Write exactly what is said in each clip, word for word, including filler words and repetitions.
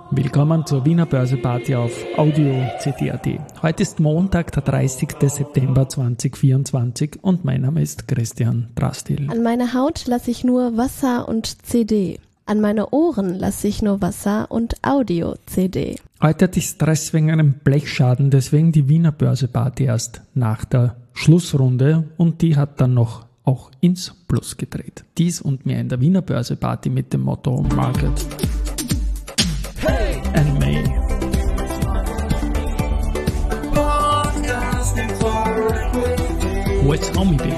Willkommen zur Wiener Börse-Party auf Audio C D punkt A T. Heute ist Montag, der dreißigster September zweitausendvierundzwanzig und mein Name ist Christian Drastil. An meine Haut lasse ich nur Wasser und C D. An meine Ohren lasse ich nur Wasser und Audio-C D. Heute hatte ich Stress wegen einem Blechschaden, deswegen die Wiener Börse-Party erst nach der Schlussrunde und die hat dann noch auch ins Plus gedreht. Dies und mehr in der Wiener Börse-Party mit dem Motto Market hey! And May. What's Homie Been?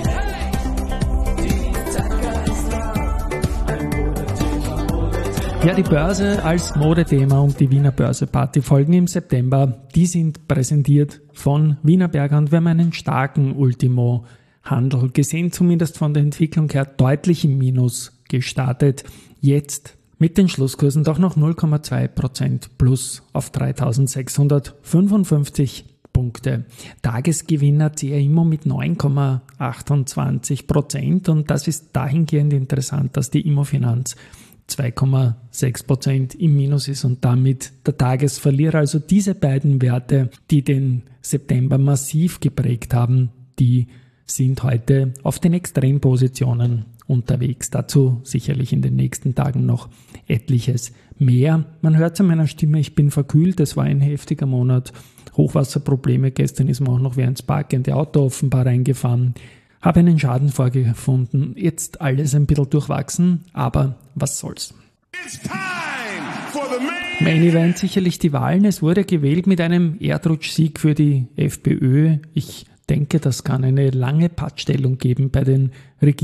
Ja, die Börse als Modethema und die Wiener Börse-Party folgen im September. Die sind präsentiert von Wienerberger und wir haben einen starken Ultimo-Handel gesehen, zumindest von der Entwicklung her deutlich im Minus gestartet. Jetzt mit den Schlusskursen doch noch null Komma zwei Prozent plus auf dreitausendsechshundertfünfundfünfzig Punkte. Tagesgewinner C R Immo mit neun Komma achtundzwanzig Prozent und das ist dahingehend interessant, dass die Immofinanz zwei Komma sechs Prozent im Minus ist und damit der Tagesverlierer. Also diese beiden Werte, die den September massiv geprägt haben, die sind heute auf den Extrempositionen unterwegs. Dazu sicherlich in den nächsten Tagen noch etliches mehr. Man hört es an meiner Stimme, ich bin verkühlt, es war ein heftiger Monat. Hochwasserprobleme, gestern ist man auch noch während ins parkende Auto offenbar reingefahren. Habe einen Schaden vorgefunden, jetzt alles ein bisschen durchwachsen, aber was soll's. Main Event sicherlich die Wahlen. Es wurde gewählt mit einem Erdrutschsieg für die FPÖ. Ich denke, das kann eine lange Pattstellung geben bei den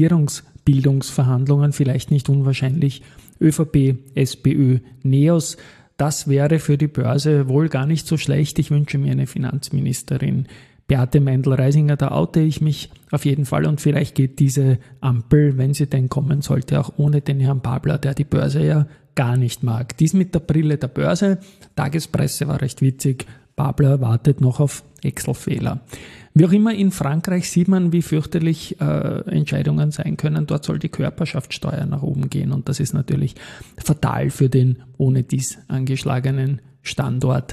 Regierungsbildungsverhandlungen, vielleicht nicht unwahrscheinlich ÖVP, SPÖ, NEOS. Das wäre für die Börse wohl gar nicht so schlecht. Ich wünsche mir eine Finanzministerin. Beate Meindl-Reisinger, da oute ich mich auf jeden Fall und vielleicht geht diese Ampel, wenn sie denn kommen sollte, auch ohne den Herrn Babler, der die Börse ja gar nicht mag. Dies mit der Brille der Börse. Tagespresse war recht witzig. Babler wartet noch auf Excel-Fehler. Wie auch immer, in Frankreich sieht man, wie fürchterlich äh, Entscheidungen sein können. Dort soll die Körperschaftssteuer nach oben gehen und das ist natürlich fatal für den ohne dies angeschlagenen Standort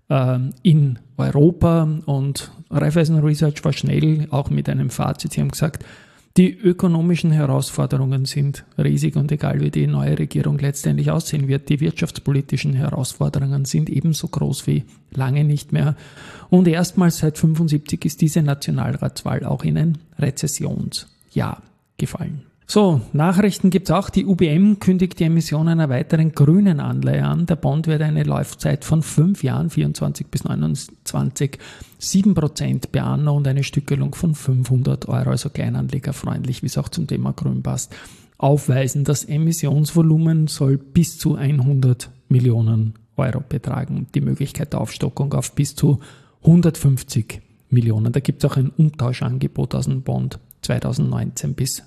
in Europa und Raiffeisen Research war schnell, auch mit einem Fazit. Sie haben gesagt, die ökonomischen Herausforderungen sind riesig und egal wie die neue Regierung letztendlich aussehen wird, die wirtschaftspolitischen Herausforderungen sind ebenso groß wie lange nicht mehr. Und erstmals seit fünfundsiebzig ist diese Nationalratswahl auch in ein Rezessionsjahr gefallen. So, Nachrichten gibt's auch. Die U B M kündigt die Emission einer weiteren grünen Anleihe an. Der Bond wird eine Laufzeit von fünf Jahren, vierundzwanzig bis neunundzwanzig, sieben Prozent per anno und eine Stückelung von fünfhundert Euro, also kleinanlegerfreundlich, wie es auch zum Thema Grün passt, aufweisen. Das Emissionsvolumen soll bis zu hundert Millionen Euro betragen. Die Möglichkeit der Aufstockung auf bis zu hundertfünfzig Millionen. Da gibt's auch ein Umtauschangebot aus dem Bond zweitausendneunzehn bis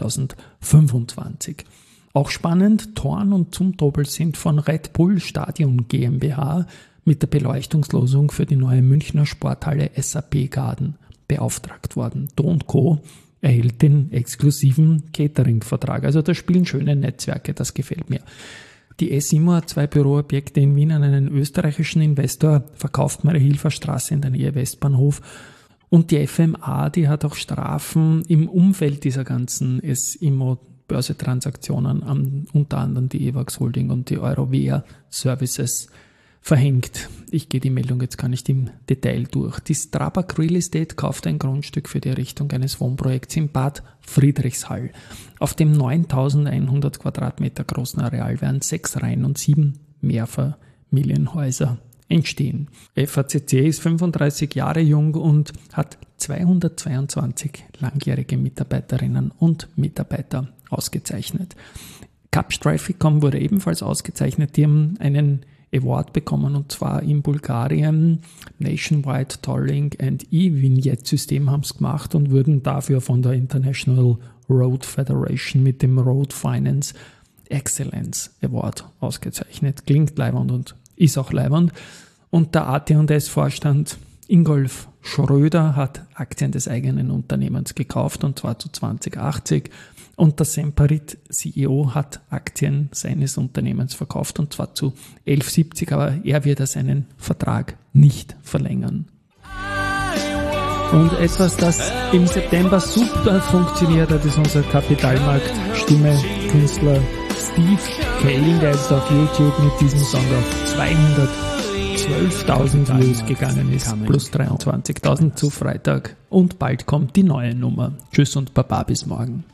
zweitausendfünfundzwanzig. Auch spannend, Thorn und Zumtobel sind von Red Bull Stadion GmbH mit der Beleuchtungslosung für die neue Münchner Sporthalle S A P Garden beauftragt worden. Do und Co. erhält den exklusiven Catering-Vertrag. Also da spielen schöne Netzwerke, das gefällt mir. Die S I M O hat zwei Büroobjekte in Wien an einen österreichischen Investor verkauft, Mariahilfer Straße in der Nähe Westbahnhof. Und die F M A, die hat auch Strafen im Umfeld dieser ganzen S I M O-Börsetransaktionen an unter anderem die Evax Holding und die Eurovea Services verhängt. Ich gehe die Meldung jetzt gar nicht im Detail durch. Die Strabag Real Estate kauft ein Grundstück für die Errichtung eines Wohnprojekts in Bad Friedrichshall. Auf dem neuntausendeinhundert Quadratmeter großen Areal werden sechs Reihen und sieben Mehrfamilienhäuser entstehen. F A C C ist fünfunddreißig Jahre jung und hat zweihundertzweiundzwanzig langjährige Mitarbeiterinnen und Mitarbeiter ausgezeichnet. Capstraficom wurde ebenfalls ausgezeichnet. Die haben einen Award bekommen und zwar in Bulgarien. Nationwide Tolling and E-Vignette-System haben es gemacht und wurden dafür von der International Road Federation mit dem Road Finance Excellence Award ausgezeichnet. Klingt leiwand und ist auch leiwand. Und der A T und S-Vorstand Ingolf Schröder hat Aktien des eigenen Unternehmens gekauft, und zwar zu zwanzig achtzig. Und der Semperit C E O hat Aktien seines Unternehmens verkauft, und zwar zu elf siebzig, aber er wird seinen Vertrag nicht verlängern. Und etwas, das im September super funktioniert hat, ist unser Kapitalmarkt-Stimme, Künstler Steve Kaling, der jetzt auf YouTube mit diesem Song auf zweihundertzwölftausend Views gegangen ist, plus dreiundzwanzigtausend zu Freitag. Und bald kommt die neue Nummer. Tschüss und Baba, bis morgen.